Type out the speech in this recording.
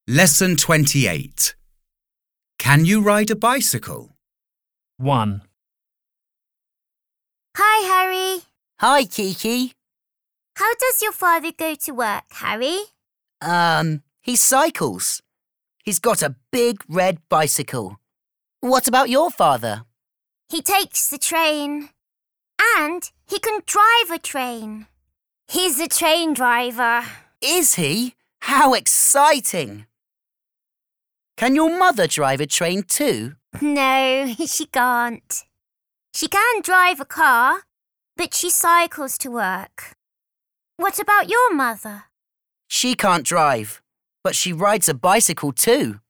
Lesson 28. Can you ride a bicycle? 1, Hi, Harry. Hi, Kiki. How does your father go to work, Harry? He cycles. He's got a big red bicycle. What about your father? He takes the train. And he can drive a train. He's a train driver. Is he? How exciting! Can your mother drive a train too? No, she can't. She can drive a car, but she cycles to work. What about your mother? She can't drive, but she rides a bicycle too.